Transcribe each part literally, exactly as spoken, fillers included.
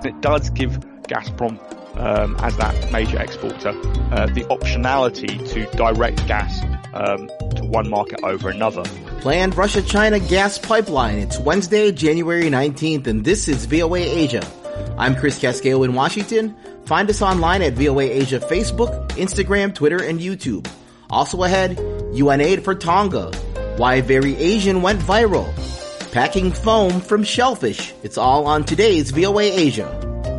It does give Gazprom, um, as that major exporter, uh, the optionality to direct gas um, to one market over another. Planned Russia-China gas pipeline. It's Wednesday, January nineteenth, and this is V O A Asia. I'm Chris Casquejo in Washington. Find us online at V O A Asia Facebook, Instagram, Twitter, and YouTube. Also ahead, U N aid for Tonga. Why Very Asian went viral. Packing foam from shellfish. It's all on today's V O A Asia.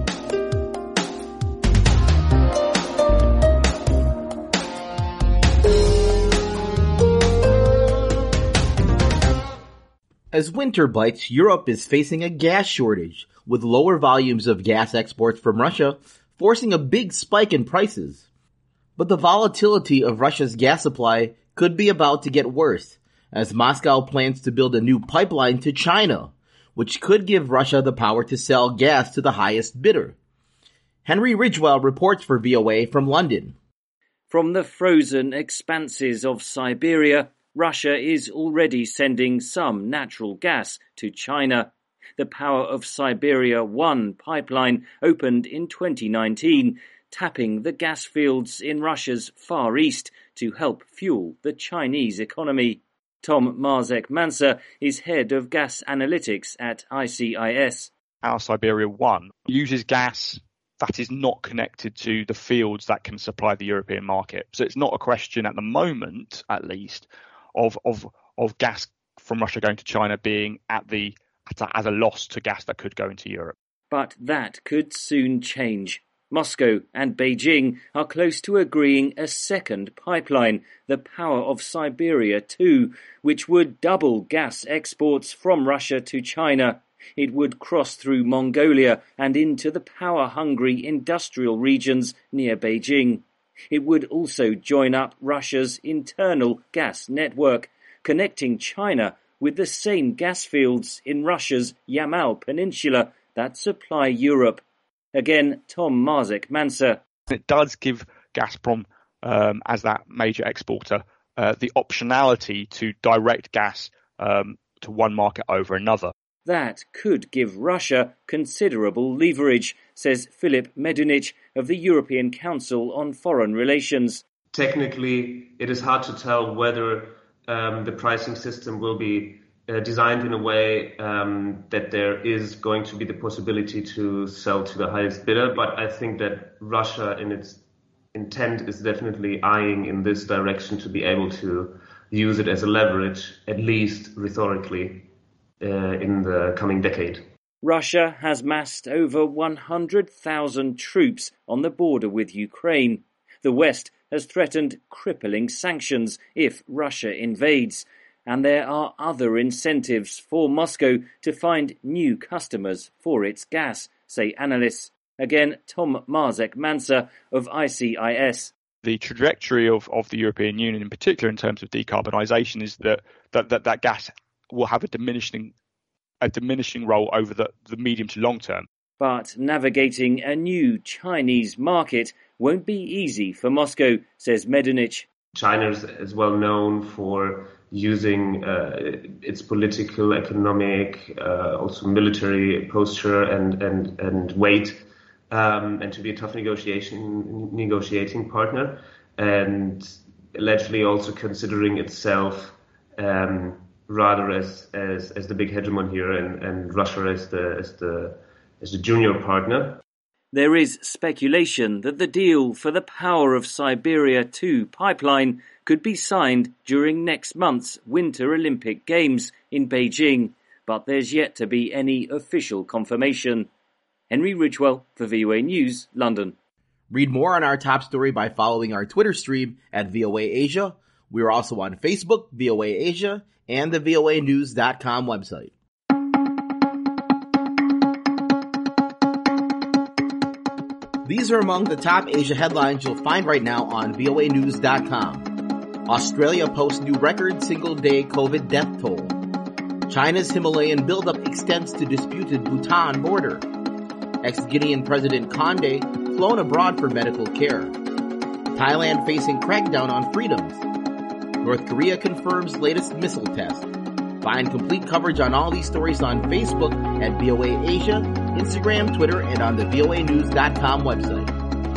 As winter bites, Europe is facing a gas shortage, with lower volumes of gas exports from Russia forcing a big spike in prices. But the volatility of Russia's gas supply could be about to get worse, as Moscow plans to build a new pipeline to China, which could give Russia the power to sell gas to the highest bidder. Henry Ridgwell reports for V O A from London. From the frozen expanses of Siberia, Russia is already sending some natural gas to China. The Power of Siberia one pipeline opened in twenty nineteen, tapping the gas fields in Russia's Far East to help fuel the Chinese economy. Tom Marzek-Manser is head of gas analytics at I C I S. Our Siberia one uses gas that is not connected to the fields that can supply the European market. So it's not a question at the moment, at least, of of of gas from Russia going to China being at the at a, as a loss to gas that could go into Europe. But that could soon change. Moscow and Beijing are close to agreeing a second pipeline, the Power of Siberia two, which would double gas exports from Russia to China. It would cross through Mongolia and into the power-hungry industrial regions near Beijing. It would also join up Russia's internal gas network, connecting China with the same gas fields in Russia's Yamal Peninsula that supply Europe. Again, Tom Marzek-Manser. It does give Gazprom, um, as that major exporter, uh, the optionality to direct gas um, to one market over another. That could give Russia considerable leverage, says Filip Medunic of the European Council on Foreign Relations. Technically, it is hard to tell whether um, the pricing system will be uh, designed in a way um, that there is going to be the possibility to sell to the highest bidder. But I think that Russia, in its intent, is definitely eyeing in this direction to be able to use it as a leverage, at least rhetorically, Uh, in the coming decade. Russia has massed over one hundred thousand troops on the border with Ukraine. The West has threatened crippling sanctions if Russia invades, and there are other incentives for Moscow to find new customers for its gas, say analysts. Again, Tom Marzek-Manser of I C I S. The trajectory of, of the European Union, in particular in terms of decarbonisation, is that that, that that gas will have a diminishing a diminishing role over the, the medium to long term. But navigating a new Chinese market won't be easy for Moscow, says Medunic. China is well known for using uh, its political, economic, uh, also military posture and and and weight, um, and to be a tough negotiation negotiating partner, and allegedly also considering itself Um, rather as, as as the big hegemon here, and, and Russia as the as the as the junior partner. There is speculation that the deal for the Power of Siberia two pipeline could be signed during next month's Winter Olympic Games in Beijing, but there's yet to be any official confirmation. Henry Ridgwell for V O A News, London. Read more on our top story by following our Twitter stream at V O A Asia. We are also on Facebook, V O A Asia, and the V O A news dot com website. These are among the top Asia headlines you'll find right now on V O A news dot com. Australia posts new record single-day COVID death toll. China's Himalayan buildup extends to disputed Bhutan border. Ex-Guinean President Condé flown abroad for medical care. Thailand facing crackdown on freedoms. North Korea confirms latest missile test. Find complete coverage on all these stories on Facebook at V O A Asia, Instagram, Twitter, and on the V O A news dot com website.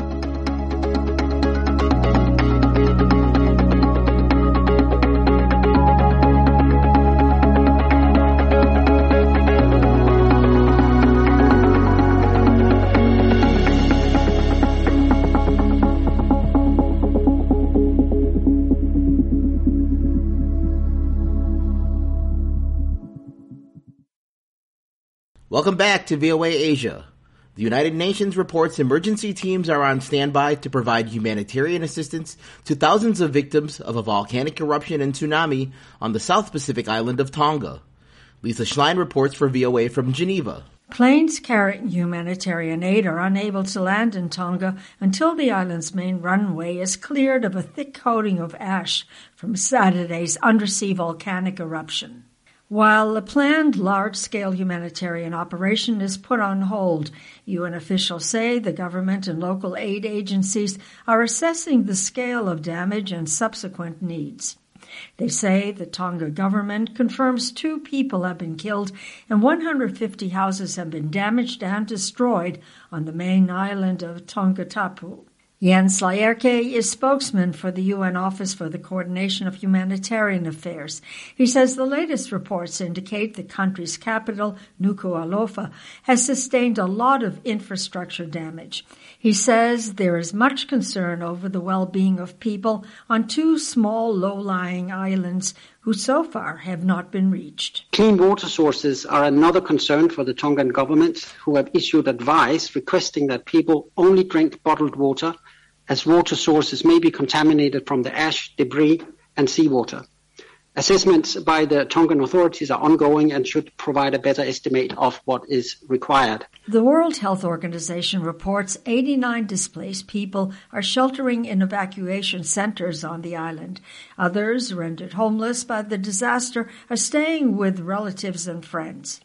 Welcome back to V O A Asia. The United Nations reports emergency teams are on standby to provide humanitarian assistance to thousands of victims of a volcanic eruption and tsunami on the South Pacific island of Tonga. Lisa Schlein reports for V O A from Geneva. Planes carrying humanitarian aid are unable to land in Tonga until the island's main runway is cleared of a thick coating of ash from Saturday's undersea volcanic eruption. While the planned large-scale humanitarian operation is put on hold, U N officials say the government and local aid agencies are assessing the scale of damage and subsequent needs. They say the Tonga government confirms two people have been killed and one hundred fifty houses have been damaged and destroyed on the main island of Tongatapu. Jens Laerke is spokesman for the U N Office for the Coordination of Humanitarian Affairs. He says the latest reports indicate the country's capital, Nuku'alofa, has sustained a lot of infrastructure damage. He says there is much concern over the well-being of people on two small, low-lying islands who so far have not been reached. Clean water sources are another concern for the Tongan government, who have issued advice requesting that people only drink bottled water, as water sources may be contaminated from the ash, debris, and seawater. Assessments by the Tongan authorities are ongoing and should provide a better estimate of what is required. The World Health Organization reports eighty-nine displaced people are sheltering in evacuation centers on the island. Others, rendered homeless by the disaster, are staying with relatives and friends.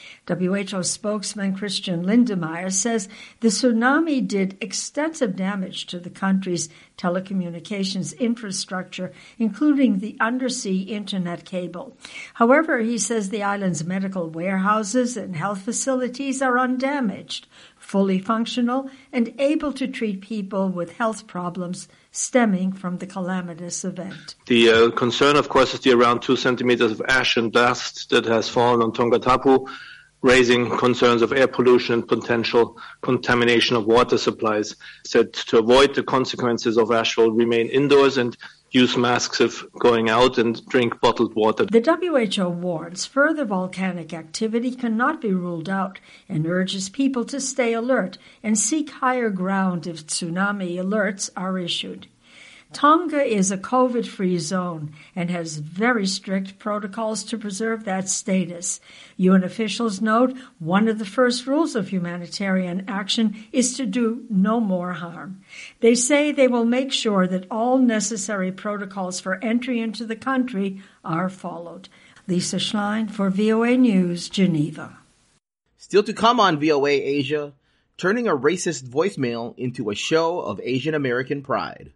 W H O spokesman Christian Lindemeyer says the tsunami did extensive damage to the country's telecommunications infrastructure, including the undersea internet cable. However, he says the island's medical warehouses and health facilities are undamaged, fully functional, and able to treat people with health problems stemming from the calamitous event. The uh, concern, of course, is the around two centimeters of ash and dust that has fallen on Tongatapu, raising concerns of air pollution and potential contamination of water supplies. Said to avoid the consequences of ash, will remain indoors and use masks if going out and drink bottled water. The W H O warns further volcanic activity cannot be ruled out and urges people to stay alert and seek higher ground if tsunami alerts are issued. Tonga is a COVID-free zone and has very strict protocols to preserve that status. U N officials note one of the first rules of humanitarian action is to do no more harm. They say they will make sure that all necessary protocols for entry into the country are followed. Lisa Schlein for V O A News, Geneva. Still to come on V O A Asia, turning a racist voicemail into a show of Asian American pride.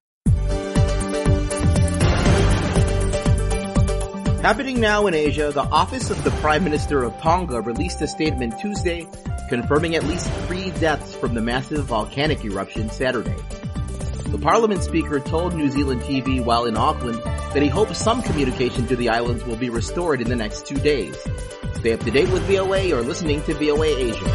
Happening now in Asia, the Office of the Prime Minister of Tonga released a statement Tuesday confirming at least three deaths from the massive volcanic eruption Saturday. The Parliament Speaker told New Zealand T V while in Auckland that he hopes some communication to the islands will be restored in the next two days. Stay up to date with V O A or listening to V O A Asia.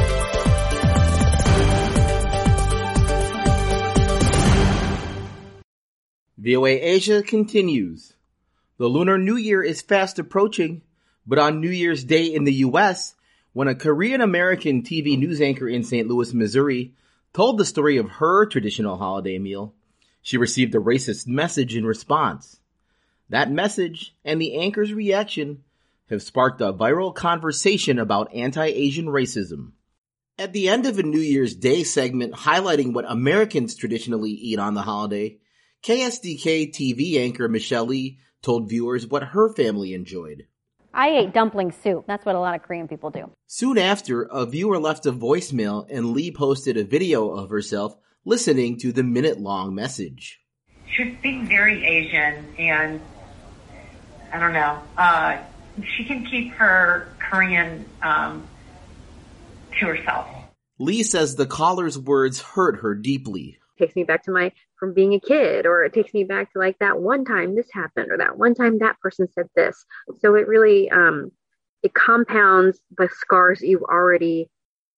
V O A Asia continues. The Lunar New Year is fast approaching, but on New Year's Day in the U S, when a Korean-American T V news anchor in Saint Louis, Missouri, told the story of her traditional holiday meal, she received a racist message in response. That message and the anchor's reaction have sparked a viral conversation about anti-Asian racism. At the end of a New Year's Day segment highlighting what Americans traditionally eat on the holiday, K S D K T V anchor Michelle Lee told viewers what her family enjoyed. I ate dumpling soup. That's what a lot of Korean people do. Soon after, a viewer left a voicemail and Lee posted a video of herself listening to the minute-long message. She was being very Asian and, I don't know, uh, she can keep her Korean um, to herself. Lee says the caller's words hurt her deeply. It takes me back to my, from being a kid, or it takes me back to like that one time this happened, or that one time that person said this. So it really, um, it compounds the scars you've already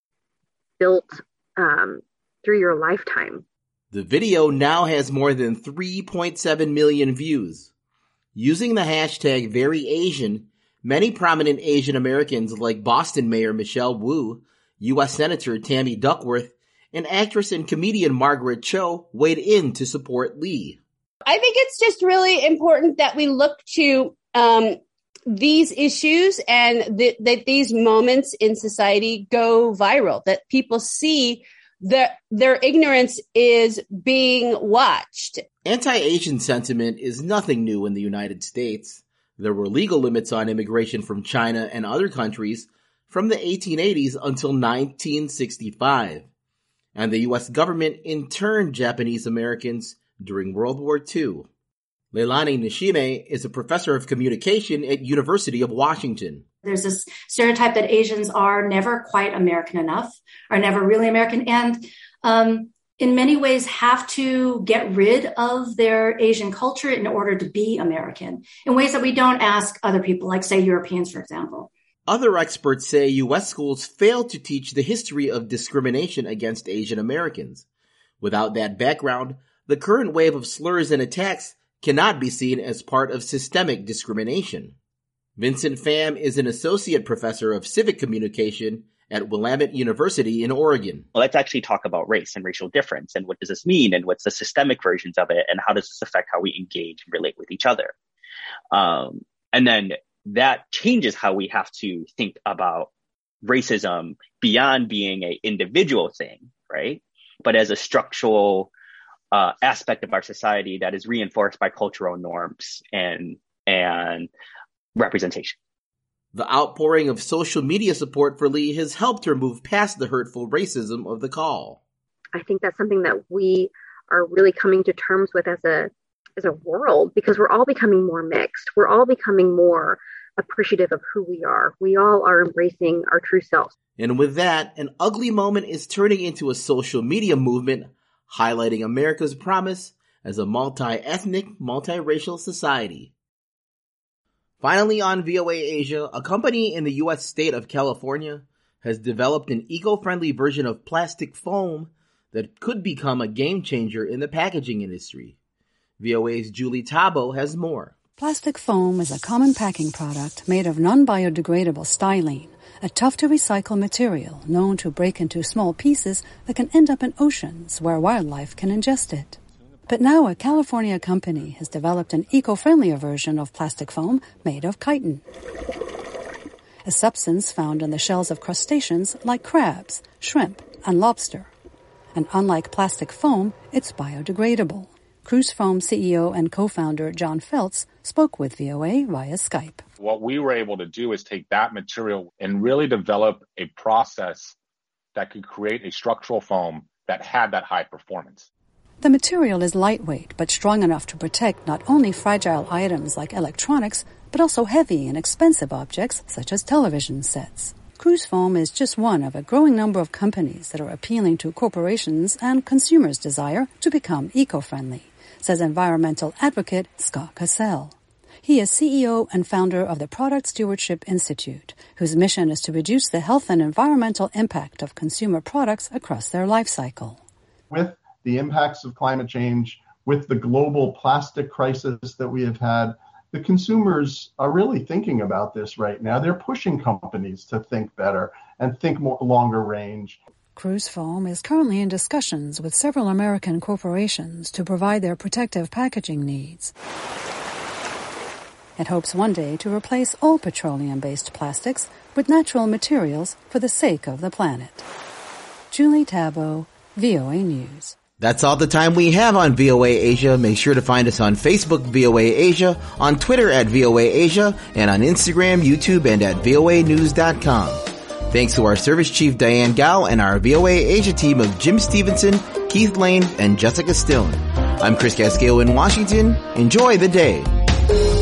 built um, through your lifetime. The video now has more than three point seven million views. Using the hashtag VeryAsian, many prominent Asian Americans like Boston Mayor Michelle Wu, U S Senator Tammy Duckworth, and actress and comedian Margaret Cho weighed in to support Lee. I think it's just really important that we look to um, these issues and th- that these moments in society go viral, that people see that their ignorance is being watched. Anti-Asian sentiment is nothing new in the United States. There were legal limits on immigration from China and other countries from the eighteen eighties until nineteen sixty-five. And the U S government interned Japanese Americans during World War Two. Leilani Nishime is a professor of communication at University of Washington. There's this stereotype that Asians are never quite American enough, are never really American, and um, in many ways have to get rid of their Asian culture in order to be American, in ways that we don't ask other people, like, say, Europeans, for example. Other experts say U S schools fail to teach the history of discrimination against Asian Americans. Without that background, the current wave of slurs and attacks cannot be seen as part of systemic discrimination. Vincent Pham is an associate professor of civic communication at Willamette University in Oregon. Well, let's actually talk about race and racial difference, and what does this mean, and what's the systemic versions of it, and how does this affect how we engage and relate with each other. Um, and then that changes how we have to think about racism beyond being an individual thing, right? But as a structural uh, aspect of our society that is reinforced by cultural norms and and representation. The outpouring of social media support for Lee has helped her move past the hurtful racism of the call. I think that's something that we are really coming to terms with as a as a world, because we're all becoming more mixed. We're all becoming more appreciative of who we are. We all are embracing our true selves. And with that, an ugly moment is turning into a social media movement highlighting America's promise as a multi-ethnic, multiracial society. Finally, on V O A Asia, a company in the U S state of California has developed an eco-friendly version of plastic foam that could become a game changer in the packaging industry. V O A's Julie Tabo has more. Plastic foam is a common packing product made of non-biodegradable styrene, a tough-to-recycle material known to break into small pieces that can end up in oceans where wildlife can ingest it. But now a California company has developed an eco-friendlier version of plastic foam made of chitin, a substance found in the shells of crustaceans like crabs, shrimp, and lobster. And unlike plastic foam, it's biodegradable. Cruise Foam C E O and co-founder John Feltz spoke with V O A via Skype. What we were able to do is take that material and really develop a process that could create a structural foam that had that high performance. The material is lightweight but strong enough to protect not only fragile items like electronics, but also heavy and expensive objects such as television sets. Cruise Foam is just one of a growing number of companies that are appealing to corporations and consumers' desire to become eco-friendly, says environmental advocate Scott Cassell. He is C E O and founder of the Product Stewardship Institute, whose mission is to reduce the health and environmental impact of consumer products across their life cycle. With the impacts of climate change, with the global plastic crisis that we have had, the consumers are really thinking about this right now. They're pushing companies to think better and think more longer range. Cruise Foam is currently in discussions with several American corporations to provide their protective packaging needs. It hopes one day to replace all petroleum-based plastics with natural materials for the sake of the planet. Julie Tabo, V O A News. That's all the time we have on V O A Asia. Make sure to find us on Facebook, V O A Asia, on Twitter at V O A Asia, and on Instagram, YouTube, and at V O A news dot com. Thanks to our service chief, Diane Gao, and our V O A Asia team of Jim Stevenson, Keith Lane, and Jessica Stone. I'm Chris Cascale in Washington. Enjoy the day.